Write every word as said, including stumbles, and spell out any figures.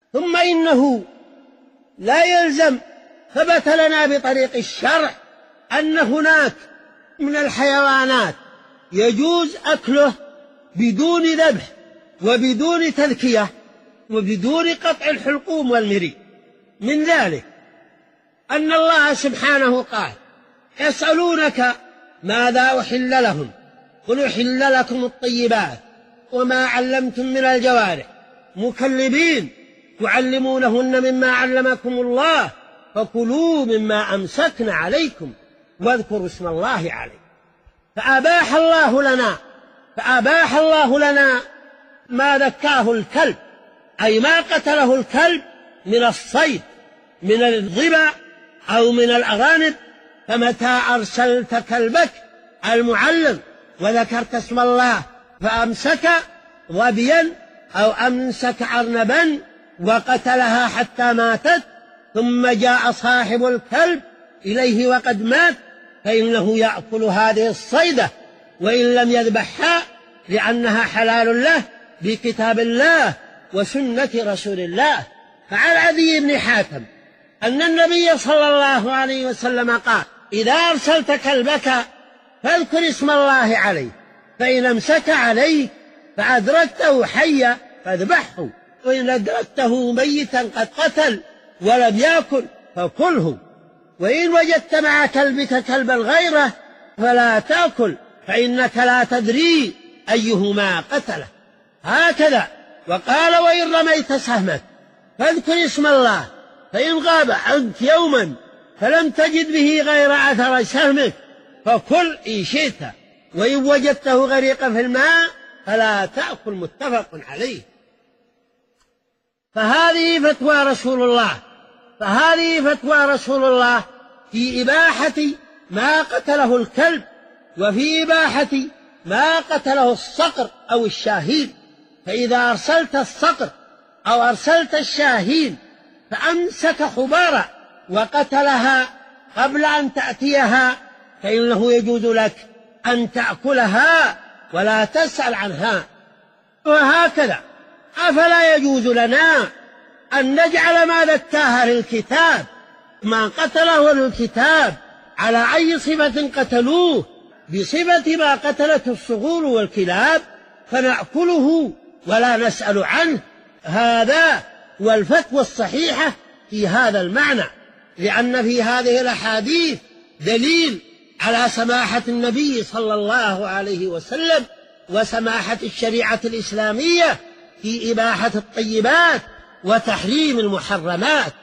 ثم إنه لا يلزم، ثبت لنا بطريق الشرع أن هناك من الحيوانات يجوز أكله بدون ذبح وبدون تذكية وبدون قطع الحلقوم والمري. من ذلك أن الله سبحانه قال: يسألونك ماذا أحل لهم قل أحل لكم الطيبات وما علمتم من الجوارح مكلبين تعلمونهن مما علمكم الله فكلوا مما أمسكن عليكم واذكروا اسم الله عليه. فأباح الله لنا فأباح الله لنا ما ذكاه الكلب، أي ما قتله الكلب من الصيد من الظبا أو من الأرانب. فمتى أرسلت كلبك المعلم وذكرت اسم الله فأمسك ظبيا أو أمسك أرنبا وقتلها حتى ماتت ثم جاء صاحب الكلب إليه وقد مات، فإنه يأكل هذه الصيدة وإن لم يذبحها، لأنها حلال له بكتاب الله وسنة رسول الله. فعن عدي بن حاتم أن النبي صلى الله عليه وسلم قال: إذا أرسلت كلبك فاذكر اسم الله عليه، فإن أمسك عليه فأدركته حيا فاذبحه، وإن أدركته ميتا قد قتل ولم يأكل فكله، وإن وجدت مع كلبك كلبا غيره فلا تأكل، فإنك لا تدري أيهما قتله. هكذا. وقال: وإن رميت سهمك فاذكر اسم الله، فإن غاب عنك يوما فلم تجد به غير أثر سهمك فكل إن شئت، وإن وجدته غريقا في الماء فلا تأكل. متفق عليه. فهذه فتوى رسول الله فهذه فتوى رسول الله في إباحة ما قتله الكلب، وفي إباحة ما قتله الصقر أو الشاهين. فإذا أرسلت الصقر أو أرسلت الشاهين فأمسك حبارا وقتلها قبل أن تأتيها، فإنه يجوز لك أن تأكلها ولا تسأل عنها. وهكذا أفلا يجوز لنا أن نجعل ما ذكاها للكتاب ما قتله للكتاب على أي صفة قتلوه بصفة ما قتلته الصقور والكلاب فنأكله ولا نسأل عنه؟ هذا والفتوى الصحيحة في هذا المعنى، لأن في هذه الأحاديث دليل على سماحة النبي صلى الله عليه وسلم وسماحة الشريعة الإسلامية في إباحة الطيبات وتحريم المحرمات.